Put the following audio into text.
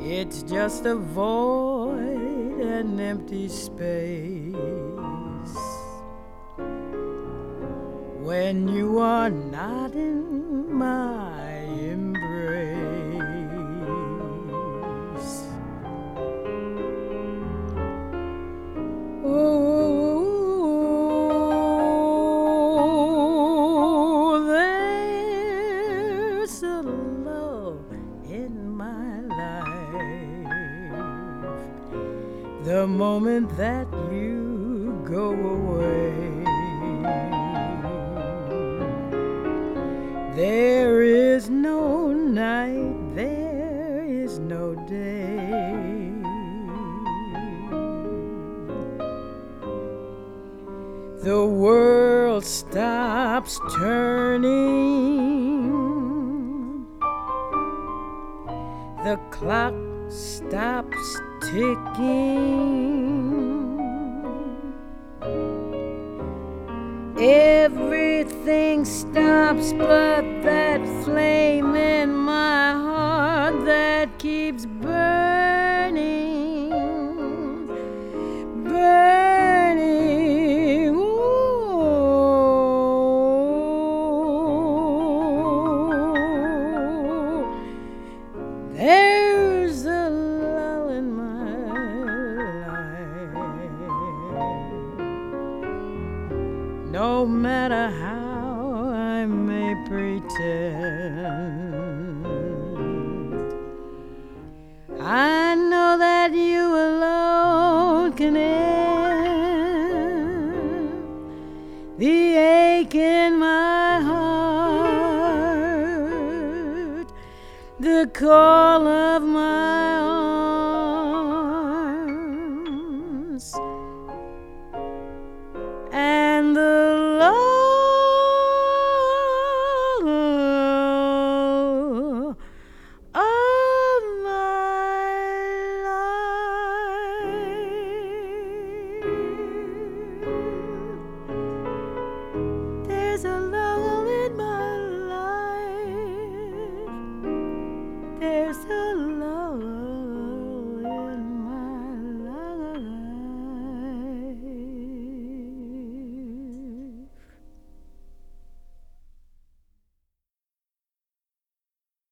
It's just a void, an empty space. When you are not in my embrace. Oh, there's a love in my life. The moment that you go away, there is no night, there is no day. The world stops turning, the clock stops ticking. Everything stops but that flame in my heart that keeps burning, burning. Ooh, there's a lull in my life. No matter how I may pretend, I know that you alone can end the ache in my heart, the call of my arms, and the love of my life. There's a lull in my life. There's a